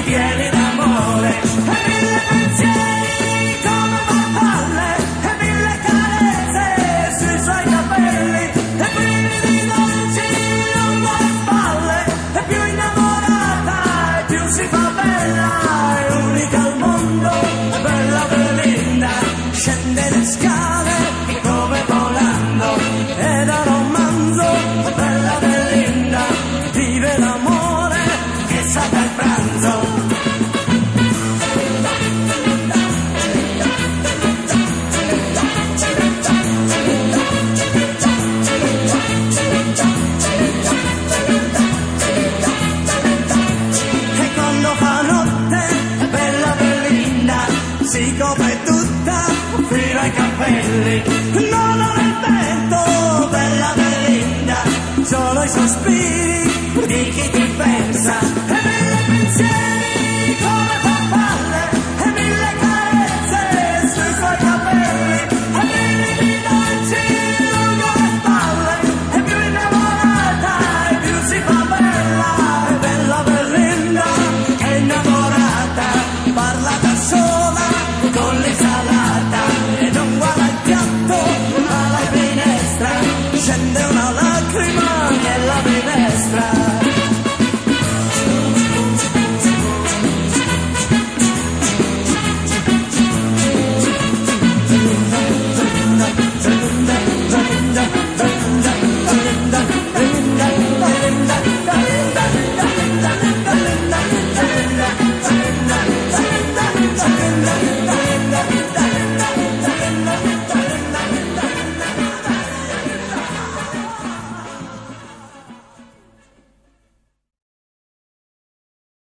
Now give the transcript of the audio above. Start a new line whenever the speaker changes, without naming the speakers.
pieni d'amore e mille pensieri come farfalle e mille carezze sui suoi capelli e brividi dolci lungo le spalle e più innamorata e più si fa bella, è unica al mondo, è bella Belinda, scende le scale come volando, è da romanzo, è bella Belinda, vive l'amore che sa del pranzo. E quando fa notte è bella Belinda, si copre tutta fino ai capelli, non ha il vento, bella Belinda, solo i sospiri di chi ti pensa e mille pensieri come farfalle e mille carezze sui suoi capelli e brividi dolci lungo le spalle e più innamorata e più si fa bella, è bella Belinda, è innamorata, parla da sola con l'insalata.